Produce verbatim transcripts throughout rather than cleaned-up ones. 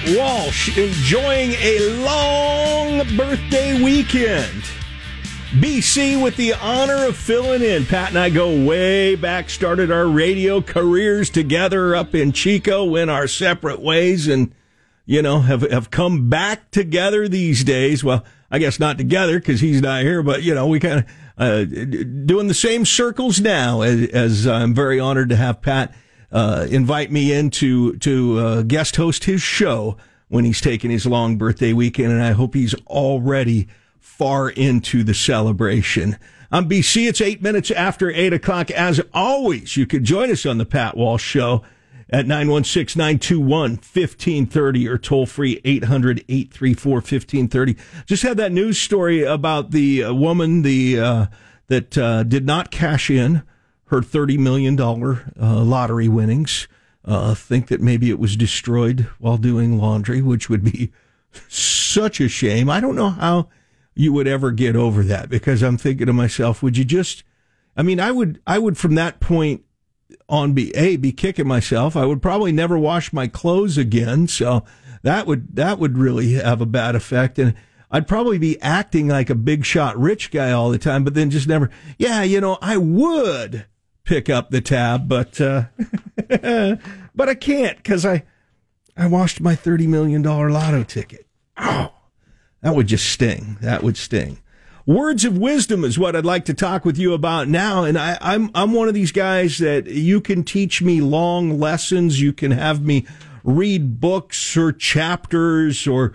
Walsh enjoying a long birthday weekend. B C with the honor of filling in. Pat and I go way back, started our radio careers together up in Chico, went our separate ways, and, you know, have, have come back together these days. Well, I guess not together because he's not here, but, you know, we kind of uh, doing the same circles now, as, as I'm very honored to have Pat uh, invite me in to, to uh, guest host his show when he's taking his long birthday weekend, and I hope he's already far into the celebration. I'm B C. It's eight minutes after eight o'clock. As always, you can join us on the Pat Walsh Show at nine one six, nine two one, one five three zero or toll free eight hundred, eight three four, one five three zero. Just had that news story about the uh, woman the uh, that uh, did not cash in her thirty million dollars uh, lottery winnings. Uh, think that maybe it was destroyed while doing laundry, which would be such a shame. I don't know how you would ever get over that, because I'm thinking to myself, would you just, I mean, I would, I would from that point on be, A, be kicking myself. I would probably never wash my clothes again. So that would, that would really have a bad effect. And I'd probably be acting like a big shot rich guy all the time, but then just never, yeah, you know, I would pick up the tab, but, uh, but I can't, because I, I washed my thirty million dollars lotto ticket. Oh. That would just sting. That would sting. Words of wisdom is what I'd like to talk with you about now. And I, I'm I'm one of these guys that you can teach me long lessons. You can have me read books or chapters, or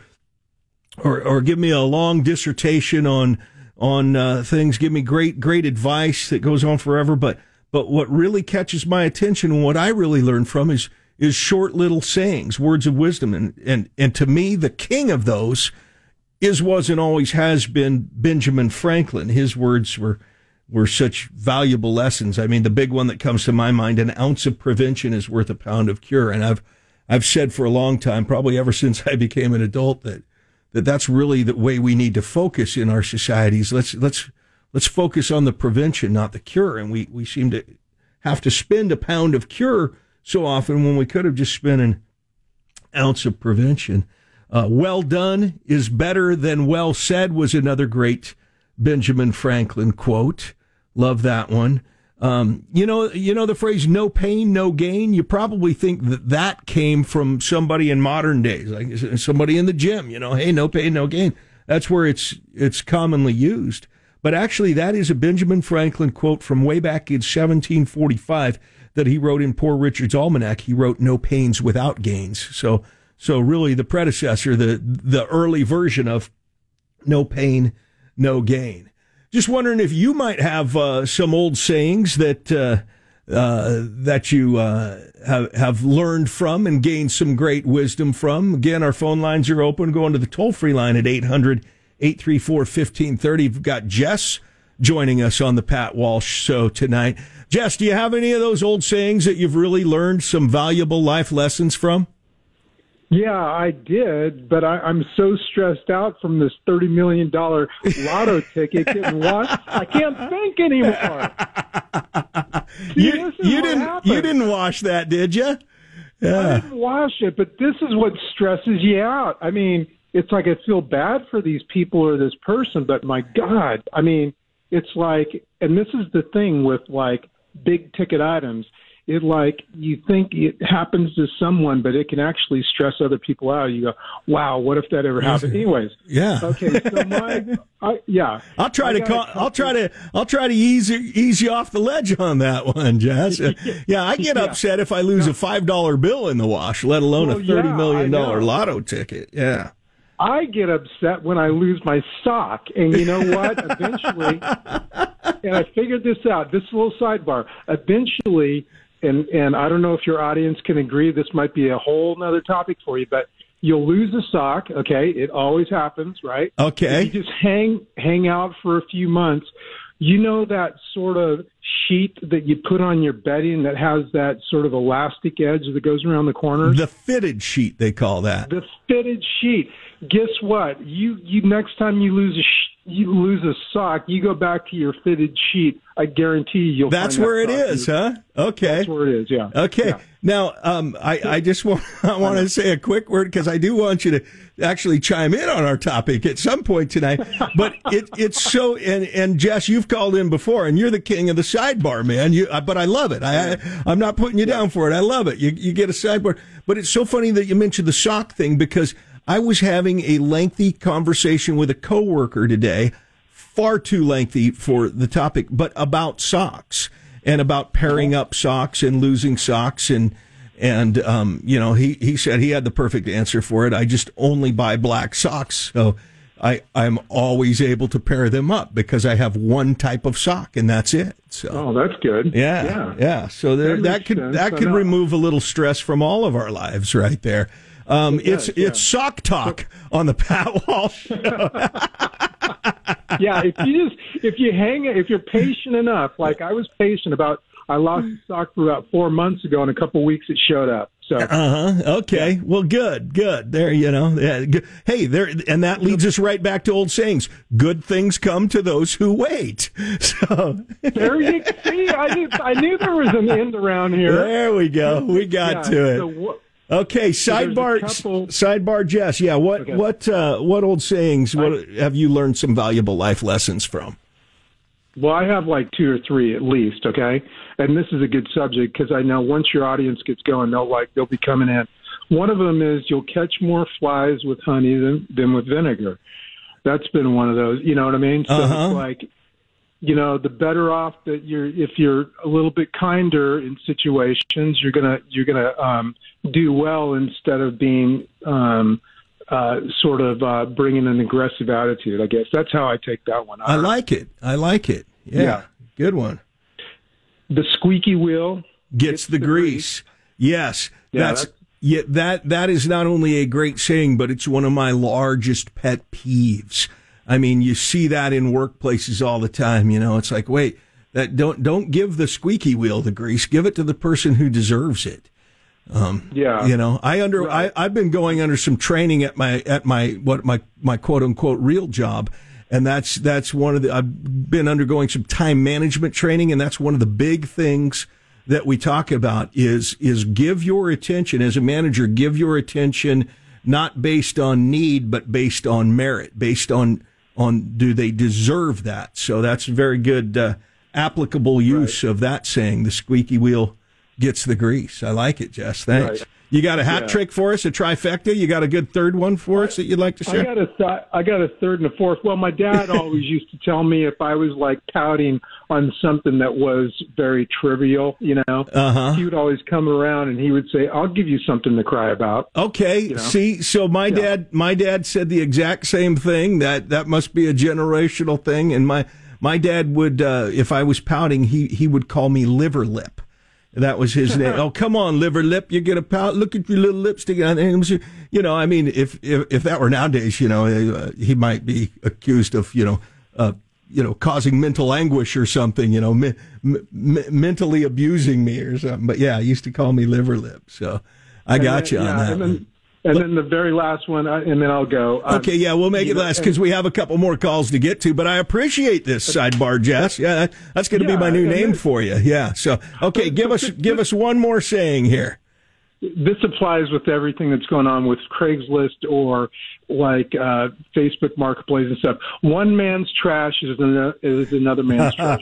or, or give me a long dissertation on on uh, things. Give me great great advice that goes on forever. But but what really catches my attention and what I really learn from is is short little sayings, words of wisdom, and and and to me, the king of those is, was, and always has been Benjamin Franklin. His words were were such valuable lessons. I mean, the big one that comes to my mind: an ounce of prevention is worth a pound of cure. And I've I've said for a long time, probably ever since I became an adult, that that that's really the way we need to focus in our societies. Let's let's let's focus on the prevention, not the cure. And we we seem to have to spend a pound of cure so often when we could have just spent an ounce of prevention. Uh, well done is better than well said was another great Benjamin Franklin quote. Love that one. Um, you know, you know the phrase "no pain, no gain." You probably think that that came from somebody in modern days, like somebody in the gym. You know, hey, no pain, no gain. That's where it's it's commonly used. But actually, that is a Benjamin Franklin quote from way back in seventeen forty-five that he wrote in Poor Richard's Almanac. He wrote "no pains without gains." So. So really the predecessor, the the early version of "no pain, no gain." Just wondering if you might have uh, some old sayings that uh, uh, that you uh, have, have learned from and gained some great wisdom from. Again, our phone lines are open. Go into the toll-free line at eight hundred, eight three four, one five three zero. We've got Jess joining us on the Pat Walsh Show tonight. Jess, do you have any of those old sayings that you've really learned some valuable life lessons from? Yeah, I did, but I, I'm so stressed out from this thirty million dollars lotto ticket getting lost. I can't think anymore. See, you you didn't happened. you didn't wash that, did you? Yeah. I didn't wash it, but this is what stresses you out. I mean, it's like I feel bad for these people or this person, but my God, I mean, it's like, and this is the thing with like big ticket items. It like you think it happens to someone, but it can actually stress other people out. You go, wow, what if that ever happened? Anyways, yeah. Okay, so my, I, yeah. I'll try I to call. I'll try to. I'll try to ease ease you off the ledge on that one, Jess. Yeah, I get yeah. upset if I lose a five dollar bill in the wash, let alone well, a thirty yeah, million dollar lotto ticket. Yeah. I get upset when I lose my sock, and you know what? Eventually, and I figured this out. This is a little sidebar. Eventually. And and I don't know if your audience can agree. This might be a whole nother topic for you, but you'll lose a sock. Okay, it always happens, right? Okay. If you just hang hang out for a few months. You know that sort of sheet that you put on your bedding that has that sort of elastic edge that goes around the corners? The fitted sheet, they call that. The fitted sheet. Guess what? You you next time you lose a sh- you lose a sock, you go back to your fitted sheet. I guarantee you'll. That's find where that it is, huh? Okay. That's where it is. Yeah. Okay. Yeah. Now, um, I, I just want I want to say a quick word because I do want you to actually chime in on our topic at some point tonight. But it it's so and and Jess, you've called in before, and you're the king of the sidebar, man. You, but I love it. I, I I'm not putting you down for it. I love it. You you get a sidebar. But it's so funny that you mentioned the sock thing because I was having a lengthy conversation with a coworker today. Far too lengthy for the topic, but about socks and about pairing up socks and losing socks. And, and, um, you know, he, he said he had the perfect answer for it. I just only buy black socks. So I, I'm always able to pair them up because I have one type of sock and that's it. So, oh, that's good. Yeah. Yeah. yeah. So there, that, that could, sense. that could remove a little stress from all of our lives right there. Um, it it's, does, yeah. it's sock talk on the Pat Walsh Show. Yeah, if you just if you hang if you're patient enough, like I was patient about, I lost a sock for about four months ago, and a couple of weeks it showed up. So, uh huh. Okay, yeah. Well, good, good. There, you know, yeah, good. Hey, there, and that leads us right back to old sayings: "Good things come to those who wait." So there you see. I knew I knew there was an end around here. There we go. We got yeah, to it. So, Okay, sidebar, couple... sidebar, Jess. Yeah, what, okay. what, uh, what old sayings? What I, have you learned some valuable life lessons from? Well, I have like two or three at least. Okay, and this is a good subject because I know once your audience gets going, they'll like they'll be coming in. One of them is you'll catch more flies with honey than than with vinegar. That's been one of those. You know what I mean? So uh-huh. it's like, you know, the better off that you're if you're a little bit kinder in situations, you're gonna you're gonna um, do well instead of being um, uh, sort of uh, bringing an aggressive attitude. I guess that's how I take that one. I, I like it. I like it. Yeah, yeah. Good one. The squeaky wheel gets, gets the, the grease. grease. Yes, yeah, that's, that's yeah. That that is not only a great saying, but it's one of my largest pet peeves. I mean, you see that in workplaces all the time. You know, it's like, wait, that don't don't give the squeaky wheel the grease. Give it to the person who deserves it. Um, yeah, you know, I under right. I I've been going under some training at my at my what my my quote unquote real job, and that's that's one of the I've been undergoing some time management training, and that's one of the big things that we talk about is is give your attention as a manager. Give your attention not based on need, but based on merit, based on on do they deserve that? So that's very good uh, applicable use right. of that saying. The squeaky wheel gets the grease. I like it, Jess. Thanks. Right. You got a hat yeah. trick for us, a trifecta? You got a good third one for us that you'd like to share? I got a th- I got a third and a fourth. Well, my dad always used to tell me if I was like pouting on something that was very trivial, you know, uh-huh. he would always come around and he would say, "I'll give you something to cry about." Okay. You know? See, so my yeah. dad, my dad said the exact same thing. That that must be a generational thing. And my my dad would, uh, if I was pouting, he he would call me liver lip. That was his name. Oh, come on, liver lip. You get a pout. Look at your little lipstick on it. You know, I mean, if, if, if that were nowadays, you know, uh, he might be accused of, you know, uh, you know, causing mental anguish or something, you know, me, me, mentally abusing me or something. But yeah, he used to call me liver lip. So I got you on yeah, that and then, one. And then the very last one, and then I'll go. Um, okay, yeah, we'll make it last because we have a couple more calls to get to. But I appreciate this sidebar, Jess. Yeah, that, that's going to yeah, be my new name for you. Yeah. So, okay, give us give us one more saying here. This applies with everything that's going on with Craigslist or like uh, Facebook Marketplace and stuff. One man's trash is another, is another man's trash.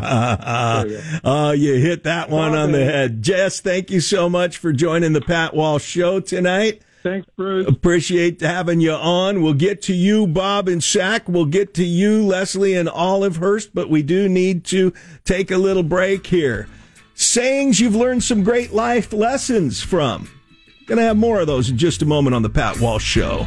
Oh, you hit that one on the head. Jess, thank you so much for joining the Pat Walsh Show tonight. Thanks, Bruce. Appreciate having you on. We'll get to you, Bob and Sack. We'll get to you, Leslie and Olivehurst, but we do need to take a little break here. Sayings you've learned some great life lessons from. Gonna have more of those in just a moment on the Pat Walsh Show.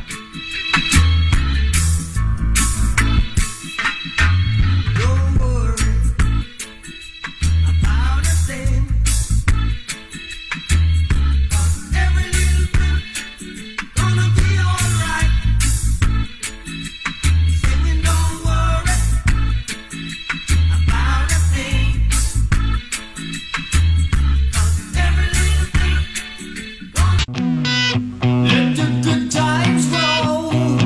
Let the good times roll.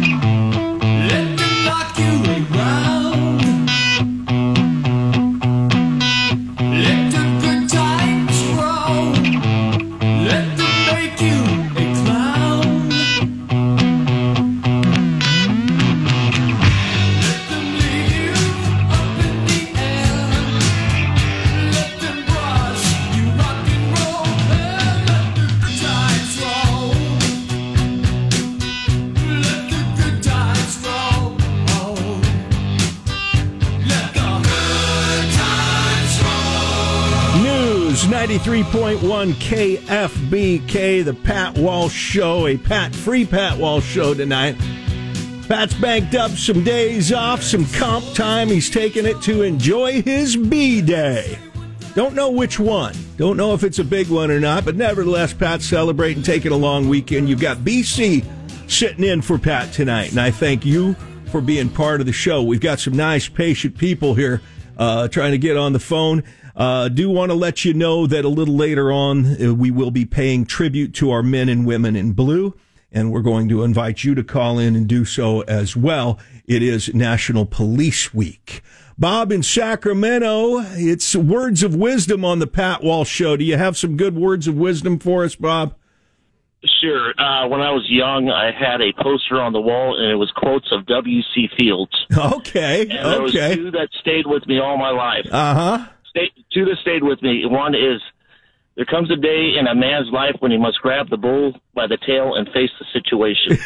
ninety-three point one K F B K, the Pat Walsh Show, a Pat free Pat Walsh Show tonight. Pat's banked up some days off, some comp time. He's taking it to enjoy his B-Day. Don't know which one. Don't know if it's a big one or not, but nevertheless, Pat's celebrating, taking a long weekend. You've got B C sitting in for Pat tonight, and I thank you for being part of the show. We've got some nice, patient people here uh, trying to get on the phone. Uh, do want to let you know that a little later on, uh, we will be paying tribute to our men and women in blue, and we're going to invite you to call in and do so as well. It is National Police Week. Bob in Sacramento, it's words of wisdom on the Pat Walsh Show. Do you have some good words of wisdom for us, Bob? Sure. Uh, when I was young, I had a poster on the wall, and it was quotes of W C Fields. Okay, and there was okay. two that stayed with me all my life. Uh-huh. Stay, two that stayed with me. One is, there comes a day in a man's life when he must grab the bull by the tail and face the situation.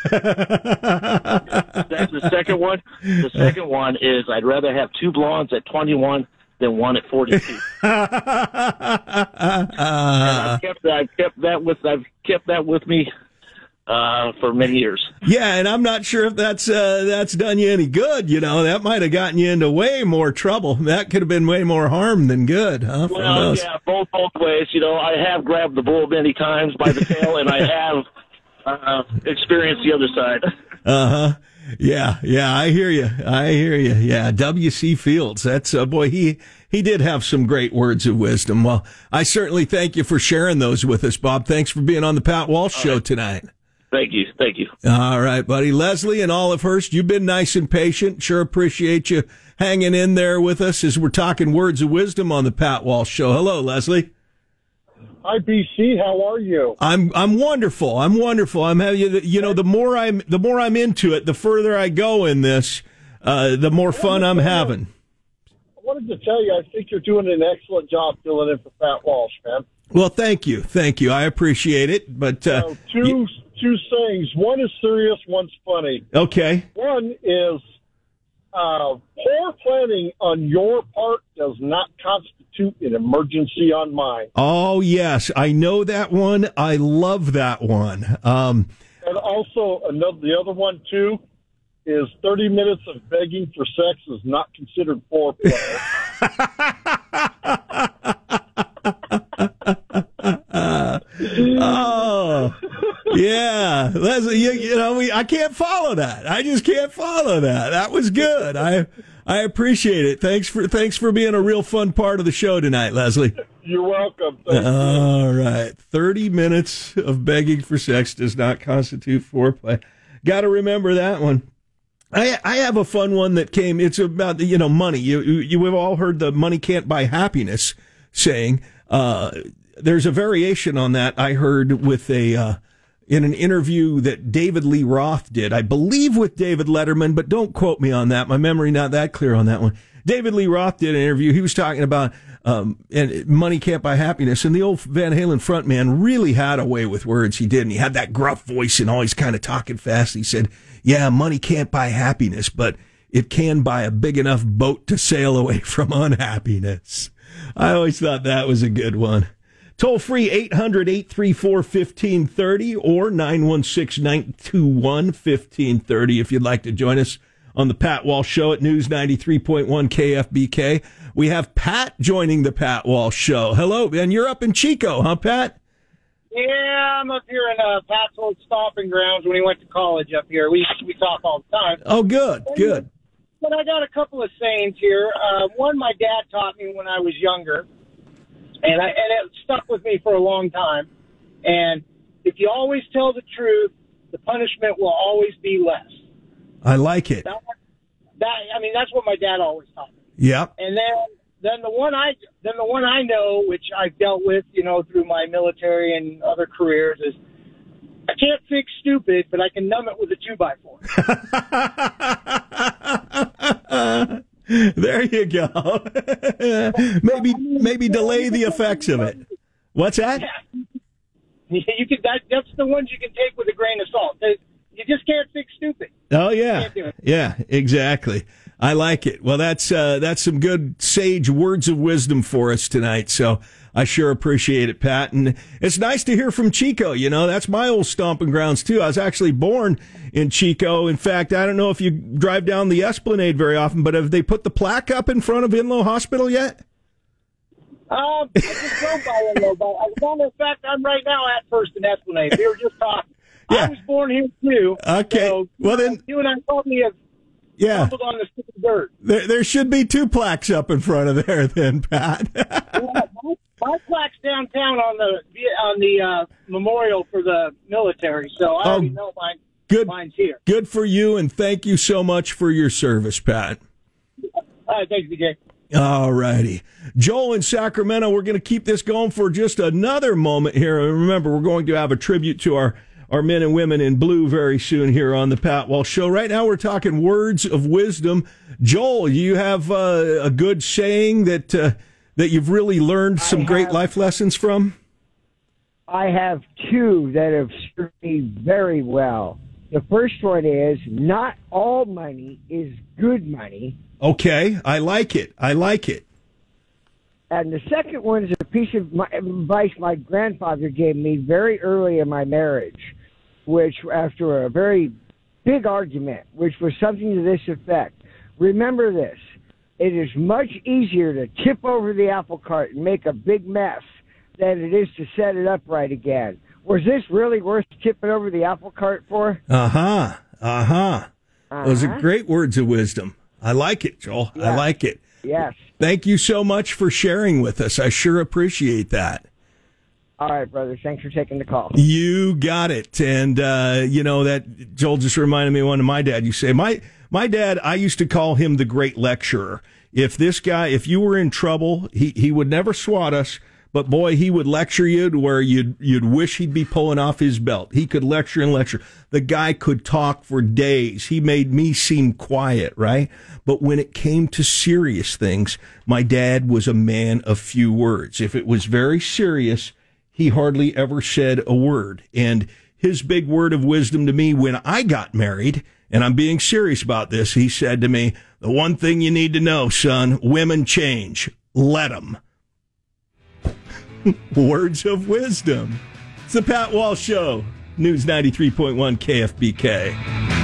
That's the second one. The second one is, I'd rather have two blondes at twenty-one than one at forty-two. And I've kept that. I've kept that with. I've kept that with me uh, for many years. Yeah, and I'm not sure if that's uh, that's done you any good. You know, that might have gotten you into way more trouble. That could have been way more harm than good, huh? Well, yeah, both both ways. You know, I have grabbed the bull many times by the tail, and I have uh, experienced the other side. Uh huh. Yeah, yeah, I hear you. I hear you. Yeah, W C Fields. That's uh, boy. He he did have some great words of wisdom. Well, I certainly thank you for sharing those with us, Bob. Thanks for being on the Pat Walsh Show tonight. Thank you. Thank you. All right, buddy. Leslie and Olive Hurst, you've been nice and patient. Sure appreciate you hanging in there with us as we're talking words of wisdom on the Pat Walsh Show. Hello, Leslie. Hi, B C. How are you? I'm I'm wonderful. I'm wonderful. I'm having you know the more I'm the more I'm into it, the further I go in this, uh, the more fun I'm having. I wanted to tell you, I think you're doing an excellent job filling in for Pat Walsh, man. Well, thank you, thank you. I appreciate it. But uh, so two you, two things. One is serious. One's funny. Okay. One is uh, poor planning on your part does not constitute an emergency on mine. Oh yes, I know that one. I love that one. Um, and also another, the other one too, is thirty minutes of begging for sex is not considered foreplay. Oh, yeah, Leslie. You, you know, we, I can't follow that. I just can't follow that. That was good. I. I appreciate it. Thanks for thanks for being a real fun part of the show tonight, Leslie. You're welcome. Thank All you. right. thirty minutes of begging for sex does not constitute foreplay. Got to remember that one. I I have a fun one that came. It's about, you know, money. You you have all heard the money can't buy happiness saying. Uh, there's a variation on that I heard with a uh, in an interview that David Lee Roth did, I believe with David Letterman, but don't quote me on that. My memory not that clear on that one. David Lee Roth did an interview. He was talking about um, and money can't buy happiness. And the old Van Halen frontman really had a way with words. He did. And he had that gruff voice and always kind of talking fast. He said, yeah, money can't buy happiness, but it can buy a big enough boat to sail away from unhappiness. I always thought that was a good one. Toll free eight hundred, eight three four, one five three zero or nine one six, nine two one, one five three zero if you'd like to join us on the Pat Walsh Show at News ninety-three point one K F B K. We have Pat joining the Pat Walsh Show. Hello, and you're up in Chico, huh, Pat? Yeah, I'm up here in uh, Pat's old stomping grounds when he went to college up here. We we talk all the time. Oh, good, and, good. But I got a couple of sayings here. Uh, one my dad taught me when I was younger. And, I, and it stuck with me for a long time. And if you always tell the truth, the punishment will always be less. I like it. That, that I mean, that's what my dad always taught me. Yep. And then, then the one I then the one I know, which I've dealt with, you know, through my military and other careers, is I can't fix stupid, but I can numb it with a two by four. There you go. maybe maybe delay the effects of it. What's that? Yeah. You can. That, that's the ones you can take with a grain of salt. You just can't fix stupid. Oh yeah, yeah, exactly. I like it. Well, that's uh, that's some good sage words of wisdom for us tonight. So I sure appreciate it, Pat. And it's nice to hear from Chico. You know, that's my old stomping grounds, too. I was actually born in Chico. In fact, I don't know if you drive down the Esplanade very often, but have they put the plaque up in front of Inlow Hospital yet? Um, I just drove by Inlow, but as a matter of fact, I'm right now at First and Esplanade. We were just talking. Yeah. I was born here, too. Okay. So, well, then. You and I probably have Yeah. stumbled on the stick of dirt. There, there should be two plaques up in front of there, then, Pat. Yeah, my, my plaque's downtown on the on the uh, memorial for the military, so I Oh, already know mine. Good. Mine's here. Good for you, and thank you so much for your service, Pat. All right, thanks, D J. All righty. Joel in Sacramento, we're going to keep this going for just another moment here. And remember, we're going to have a tribute to our, our men and women in blue very soon here on the Pat Walsh Show. Right now, we're talking words of wisdom. Joel, you have uh, a good saying that uh, that you've really learned some I great have, life lessons from? I have two that have served me very well. The first one is, not all money is good money. Okay, I like it. I like it. And the second one is a piece of my, advice my grandfather gave me very early in my marriage, which after a very big argument, which was something to this effect. Remember this, it is much easier to tip over the apple cart and make a big mess than it is to set it up right again. Was this really worth tipping over the apple cart for? Uh-huh, uh-huh. Uh-huh. Those are great words of wisdom. I like it, Joel. Yeah. I like it. Yes. Thank you so much for sharing with us. I sure appreciate that. All right, brother. Thanks for taking the call. You got it. And, uh, you know, that Joel just reminded me of one of my dad. You say, my, my dad, I used to call him the great lecturer. If this guy, if you were in trouble, he, he would never swat us. But, boy, he would lecture you to where you'd, you'd wish he'd be pulling off his belt. He could lecture and lecture. The guy could talk for days. He made me seem quiet, right? But when it came to serious things, my dad was a man of few words. If it was very serious, he hardly ever said a word. And his big word of wisdom to me when I got married, and I'm being serious about this, he said to me, the one thing you need to know, son, women change. Let them. Words of wisdom. It's the Pat Walsh Show. News ninety-three point one K F B K.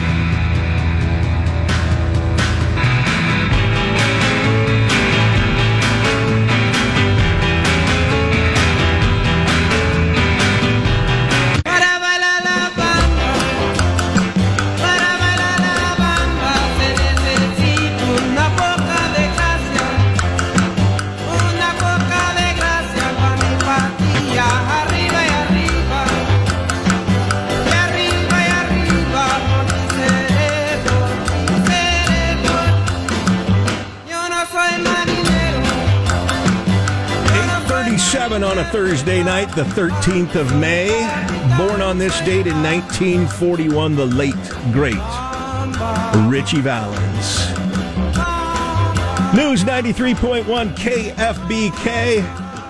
On a Thursday night, the thirteenth of May, born on this date in nineteen forty-one, the late, great Ritchie Valens. News ninety-three point one K F B K.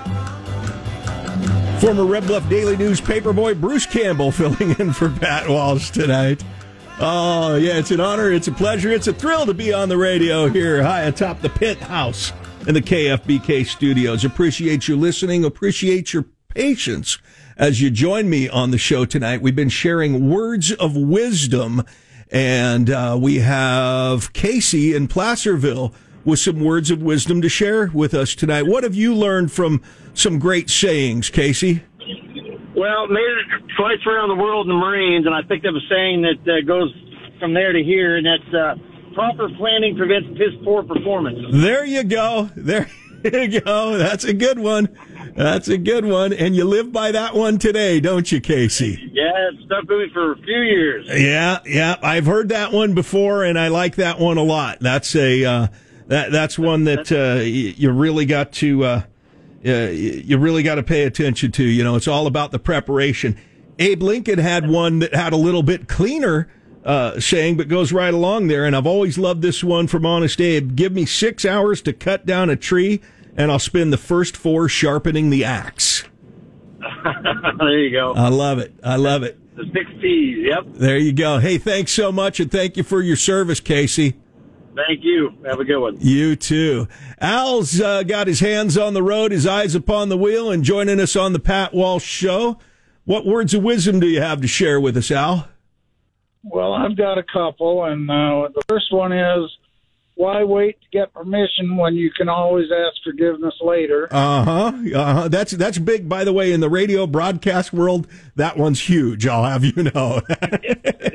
Former Red Bluff Daily newspaper boy Bruce Campbell filling in for Pat Walsh tonight. Oh, yeah, it's an honor, it's a pleasure, it's a thrill to be on the radio here high atop the Pit House in the K F B K studios. Appreciate you listening. Appreciate your patience as you join me on the show tonight. We've been sharing words of wisdom, and uh, we have Casey in Placerville with some words of wisdom to share with us tonight. What have you learned from some great sayings, Casey? Well, made it twice around the world in the Marines, and I picked up a saying that uh, goes from there to here, and that's uh, proper planning prevents piss poor performance. There you go. There you go. That's a good one. That's a good one. And you live by that one today, don't you, Casey? Yeah, it's stuck with me for a few years. Yeah, yeah. I've heard that one before, and I like that one a lot. That's a uh, that that's one that uh, you really got to uh, uh, you really got to pay attention to. You know, it's all about the preparation. Abe Lincoln had one that had a little bit cleaner Uh, saying, but goes right along there. And I've always loved this one from Honest Abe. Give me six hours to cut down a tree, and I'll spend the first four sharpening the axe. There you go. I love it. I love it. The six P's, yep. There you go. Hey, thanks so much, and thank you for your service, Casey. Thank you. Have a good one. You too. Al's uh, got his hands on the road, his eyes upon the wheel, and joining us on the Pat Walsh Show. What words of wisdom do you have to share with us, Al? Well, I've got a couple, and uh, the first one is, why wait to get permission when you can always ask forgiveness later? Uh-huh. Uh-huh. That's that's big, by the way, in the radio broadcast world. That one's huge, I'll have you know. It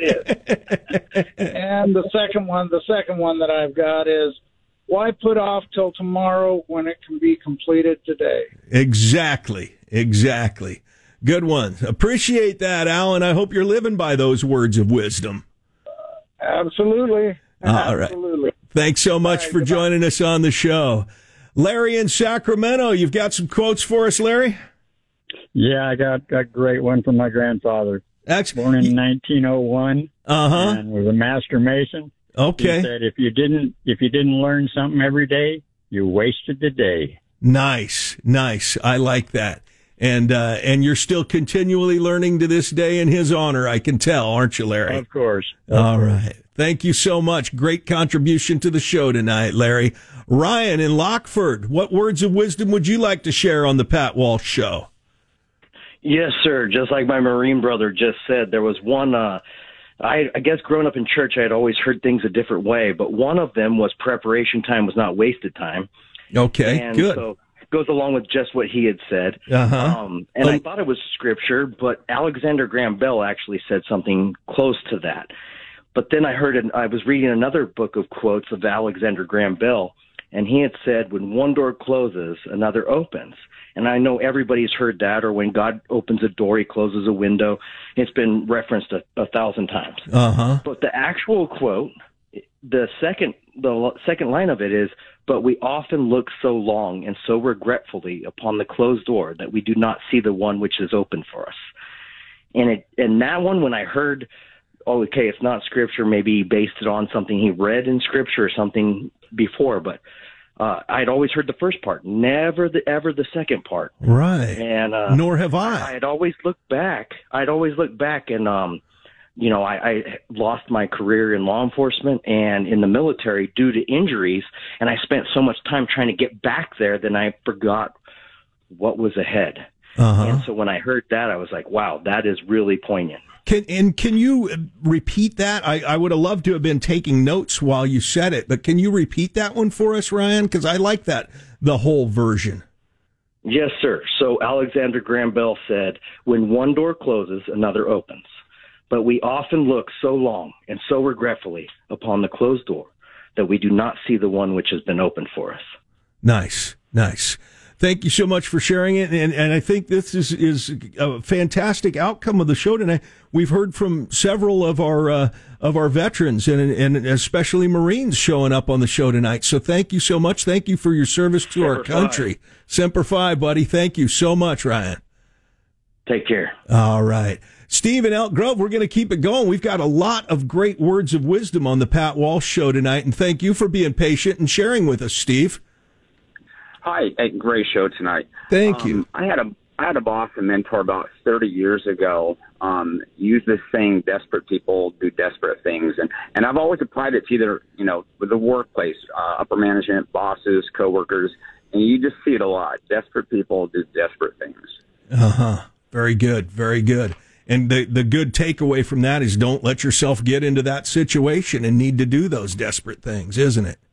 is. And the second one, the second one that I've got is, why put off till tomorrow when it can be completed today? Exactly. Exactly. Good one. Appreciate that, Al, and I hope you're living by those words of wisdom. Absolutely. All right. Absolutely. Thanks so much right, for goodbye. joining us on the show. Larry in Sacramento, you've got some quotes for us, Larry? Yeah, I got a great one from my grandfather. That's born in nineteen oh one. Uh-huh. And was a master mason. Okay. He said if you didn't if you didn't learn something every day, you wasted the day. Nice. Nice. I like that. And uh, and you're still continually learning to this day in his honor, I can tell, aren't you, Larry? Of course. Of All course. right. Thank you so much. Great contribution to the show tonight, Larry. Ryan in Lockford, what words of wisdom would you like to share on the Pat Walsh Show? Yes, sir. Just like my Marine brother just said, there was one, uh, I, I guess growing up in church, I had always heard things a different way, but one of them was preparation time was not wasted time. Okay, and good. So it goes along with just what he had said. Uh-huh. Um, and I thought it was scripture, but Alexander Graham Bell actually said something close to that. But then I heard, an, I was reading another book of quotes of Alexander Graham Bell, and he had said, when one door closes, another opens. And I know everybody's heard that, or when God opens a door, he closes a window. It's been referenced a, a thousand times. Uh-huh. But the actual quote, the second, the second line of it is, but we often look so long and so regretfully upon the closed door that we do not see the one which is open for us. And it, and that one, when I heard, oh, okay, it's not scripture, maybe he based it on something he read in scripture or something before, but uh, I'd always heard the first part, never the, ever the second part. Right. And uh, nor have I. I had always looked back. I'd always looked back and, um, you know, I, I lost my career in law enforcement and in the military due to injuries, and I spent so much time trying to get back there that I forgot what was ahead. Uh-huh. And so when I heard that, I was like, wow, that is really poignant. Can and can you repeat that? I, I would have loved to have been taking notes while you said it, but can you repeat that one for us, Ryan? Because I like that, the whole version. Yes, sir. So Alexander Graham Bell said, when one door closes, another opens. But we often look so long and so regretfully upon the closed door that we do not see the one which has been opened for us. Nice, nice. Thank you so much for sharing it, and, and I think this is, is a fantastic outcome of the show tonight. We've heard from several of our uh, of our veterans and and especially Marines showing up on the show tonight. So thank you so much. Thank you for your service to Semper our country. Fi. Semper Fi, buddy. Thank you so much, Ryan. Take care. All right. Steve in Elk Grove, we're going to keep it going. We've got a lot of great words of wisdom on the Pat Walsh Show tonight, and thank you for being patient and sharing with us, Steve. Hi, hey, great show tonight. Thank um, you. I had a I had a boss and mentor about thirty years ago. Um, use this saying, "Desperate people do desperate things," and and I've always applied it to either you know with the workplace, uh, upper management, bosses, coworkers, and you just see it a lot. Desperate people do desperate things. Uh huh. Very good. Very good. And the the good takeaway from that is don't let yourself get into that situation and need to do those desperate things, isn't it?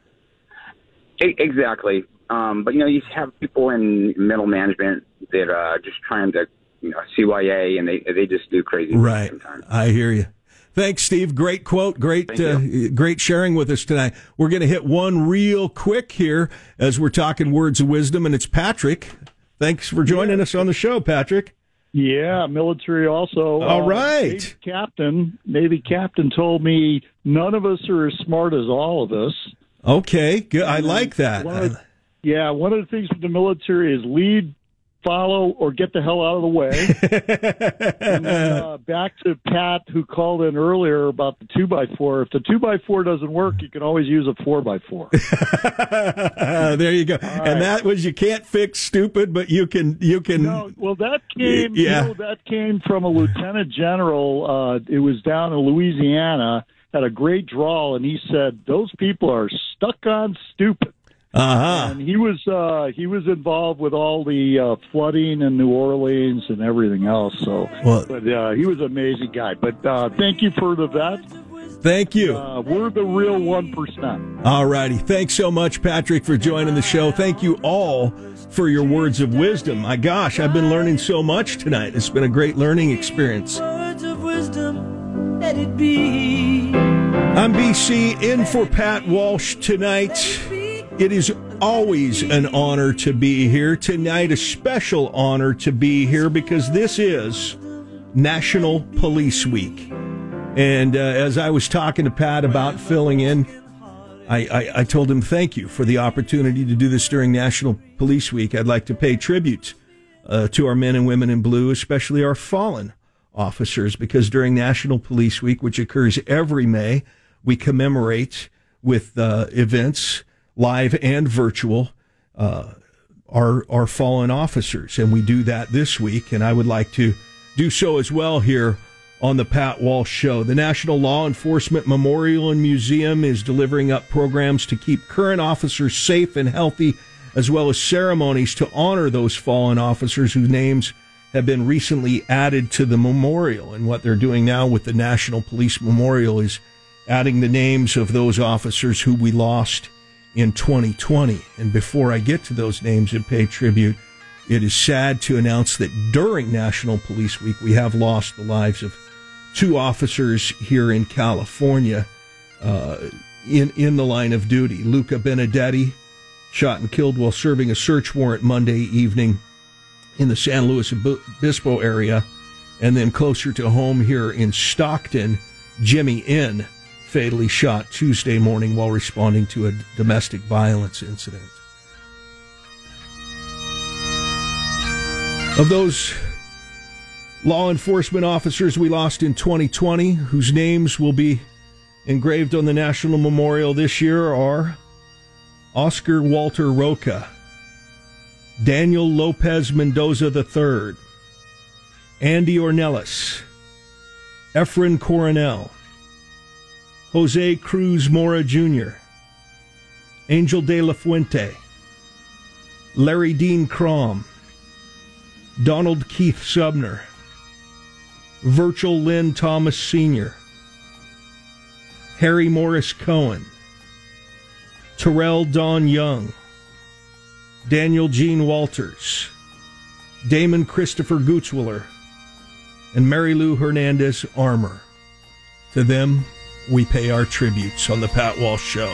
Exactly. Um, but, you know, you have people in middle management that are uh, just trying to, you know, C Y A, and they they just do crazy right. things sometimes. I hear you. Thanks, Steve. Great quote. Great, uh, great sharing with us tonight. We're going to hit one real quick here as we're talking words of wisdom, and it's Patrick. Thanks for joining yeah. us on the show, Patrick. Yeah, military also. All uh, right. Navy captain, Navy captain told me none of us are as smart as all of us. Okay, good. I like that. One of, yeah, one of the things with the military is lead, follow, or get the hell out of the way. And then, uh, back to Pat, who called in earlier about the two by four. If the two by four doesn't work, you can always use a four by four. There you go. Right. And that was, you can't fix stupid, but you can you can. No, well, that came. Yeah. You know, that came from a lieutenant general. Uh, it was down in Louisiana. had a great drawl, and he said, those people are stuck on stupid. Uh-huh. And he was uh, he was involved with all the uh, flooding in New Orleans and everything else. So, well, but uh, he was an amazing guy. But uh, thank you for the vet. Thank you. Uh, we're the real one percent. All righty. Thanks so much, Patrick, for joining the show. Thank you all for your words of wisdom. My gosh, I've been learning so much tonight. It's been a great learning experience. Words of wisdom, let it be. I'm B C, in for Pat Walsh tonight. It is always an honor to be here. Tonight, a special honor to be here because this is National Police Week. And uh, as I was talking to Pat about filling in, I, I, I told him thank you for the opportunity to do this during National Police Week. I'd like to pay tribute uh, to our men and women in blue, especially our fallen officers, because during National Police Week, which occurs every May, we commemorate with uh, events, live and virtual, uh, our, our fallen officers. And we do that this week, and I would like to do so as well here on the Pat Walsh Show. The National Law Enforcement Memorial and Museum is delivering up programs to keep current officers safe and healthy, as well as ceremonies to honor those fallen officers whose names have been recently added to the memorial. And what they're doing now with the National Police Memorial is adding the names of those officers who we lost in twenty twenty. And before I get to those names and pay tribute, it is sad to announce that during National Police Week, we have lost the lives of two officers here in California uh, in, in the line of duty. Luca Benedetti, shot and killed while serving a search warrant Monday evening in the San Luis Obispo area. And then closer to home here in Stockton, Jimmy N., fatally shot Tuesday morning while responding to a domestic violence incident. Of those law enforcement officers we lost in twenty twenty, whose names will be engraved on the National Memorial this year, are Oscar Walter Roca, Daniel Lopez Mendoza the third, Andy Ornelas, Efren Coronel, Jose Cruz Mora Junior, Angel de la Fuente, Larry Dean Crom, Donald Keith Subner, Virgil Lynn Thomas Senior, Harry Morris Cohen, Terrell Don Young, Daniel Gene Walters, Damon Christopher Gutzwiller, and Mary Lou Hernandez Armour. To them, we pay our tributes on the Pat Walsh Show.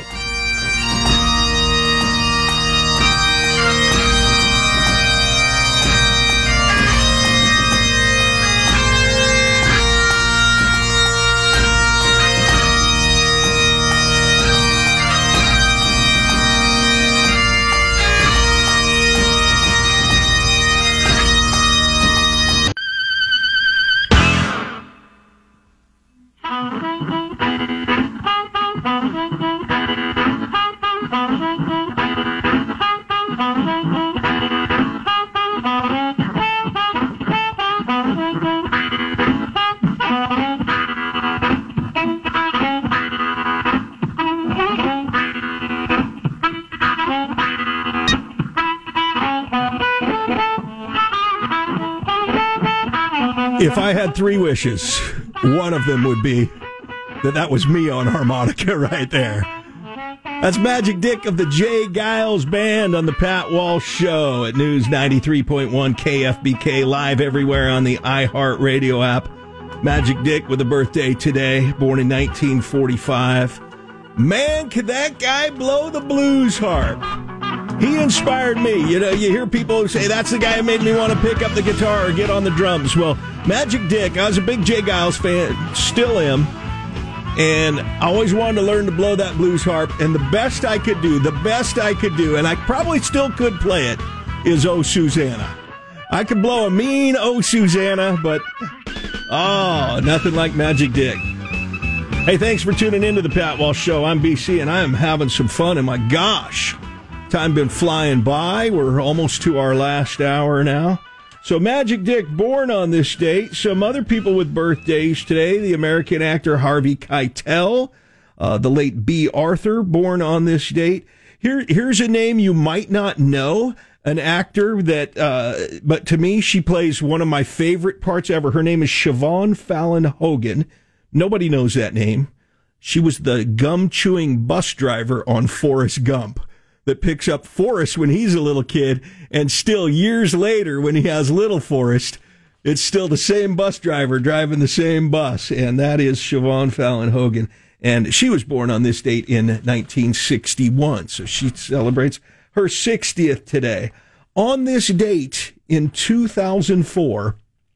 If I had three wishes, one of them would be that that was me on harmonica right there. That's Magic Dick of the Jay Giles Band on the Pat Walsh Show at News ninety-three point one K F B K, live everywhere on the iHeartRadio app. Magic Dick with a birthday today, born in nineteen forty-five. Man, could that guy blow the blues harp. He inspired me. You know, you hear people who say, that's the guy who made me want to pick up the guitar or get on the drums. Well, Magic Dick, I was a big Jay Giles fan, still am, and I always wanted to learn to blow that blues harp, and the best I could do, the best I could do, and I probably still could play it, is Oh, Susanna. I could blow a mean Oh, Susanna, but, oh, nothing like Magic Dick. Hey, thanks for tuning into the Pat Walsh Show. I'm B C, and I am having some fun, and my gosh, time been flying by. We're almost to our last hour now. So Magic Dick born on this date. Some other people with birthdays today. The American actor Harvey Keitel, uh, the late Bea Arthur, born on this date. Here, here's a name you might not know. An actor that, uh, but to me, she plays one of my favorite parts ever. Her name is Siobhan Fallon Hogan. Nobody knows that name. She was the gum-chewing bus driver on Forrest Gump that picks up Forrest when he's a little kid, and still years later when he has little Forrest, it's still the same bus driver driving the same bus, and that is Siobhan Fallon Hogan. And she was born on this date in nineteen sixty-one, so she celebrates her sixtieth today. On this date in two thousand four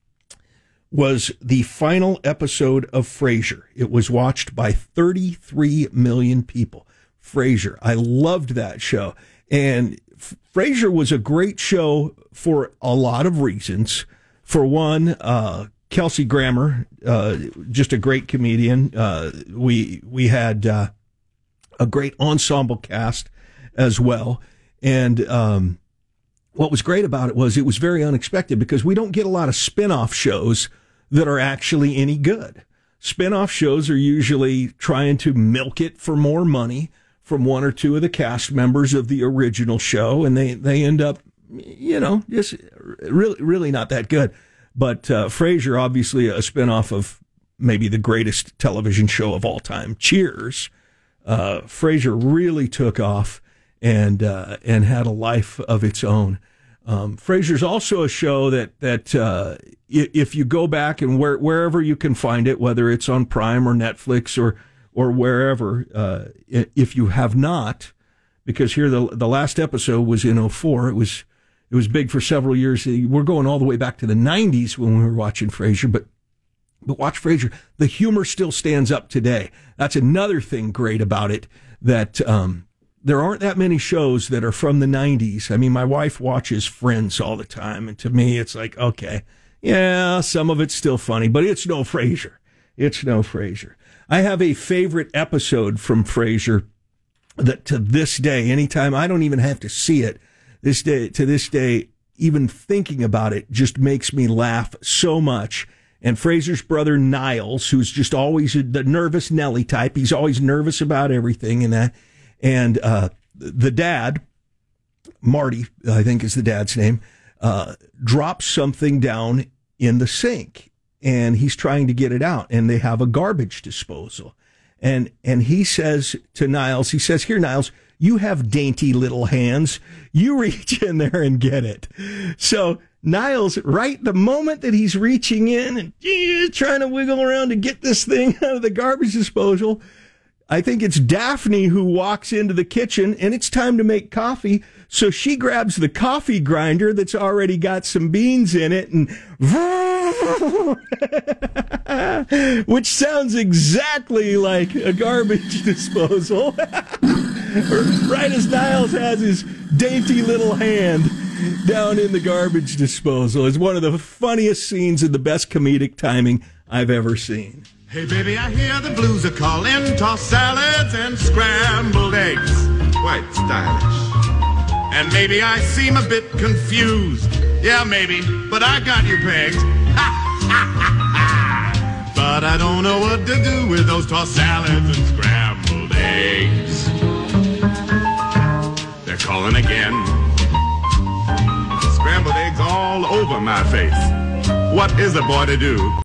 was the final episode of Frasier. It was watched by thirty-three million people. Frasier. I loved that show. And Frasier was a great show for a lot of reasons. For one, uh, Kelsey Grammer, uh, just a great comedian. Uh, we, we had, uh, a great ensemble cast as well. And, um, what was great about it was it was very unexpected because we don't get a lot of spin-off shows that are actually any good. Spin-off shows are usually trying to milk it for more money from one or two of the cast members of the original show, and they, they end up, you know, just really, really not that good. But uh, Frasier, obviously a spinoff of maybe the greatest television show of all time, Cheers. Uh, Frasier really took off and uh, and had a life of its own. Um, Frasier's also a show that that uh, if you go back and where, wherever you can find it, whether it's on Prime or Netflix or or wherever, uh, if you have not, because here the the last episode was in oh four, it was it was big for several years. We're going all the way back to the nineties when we were watching Frasier, but but watch Frasier. The humor still stands up today. That's another thing great about it, that um, there aren't that many shows that are from the nineties. I mean, my wife watches Friends all the time, and to me, it's like, okay, yeah, some of it's still funny, but it's no Frasier. It's no Frasier. I have a favorite episode from Frasier that to this day, anytime, I don't even have to see it, this day to this day, even thinking about it just makes me laugh so much. And Frasier's brother Niles, who's just always the nervous Nelly type, he's always nervous about everything and that. And uh, the dad, Marty, I think is the dad's name, uh, drops something down in the sink. And he's trying to get it out, and they have a garbage disposal. And and he says to Niles, he says, here, Niles, you have dainty little hands. You reach in there and get it. So Niles, right the moment that he's reaching in and yeah, trying to wiggle around to get this thing out of the garbage disposal, I think it's Daphne who walks into the kitchen, and it's time to make coffee. So she grabs the coffee grinder that's already got some beans in it, and which sounds exactly like a garbage disposal. Right as Niles has his dainty little hand down in the garbage disposal. It's one of the funniest scenes and the best comedic timing I've ever seen. Hey, baby, I hear the blues are calling, tossed salads and scrambled eggs. Quite stylish. And maybe I seem a bit confused. Yeah, maybe, but I got you pegged. But I don't know what to do with those tossed salads and scrambled eggs. They're calling again. Scrambled eggs all over my face. What is a boy to do?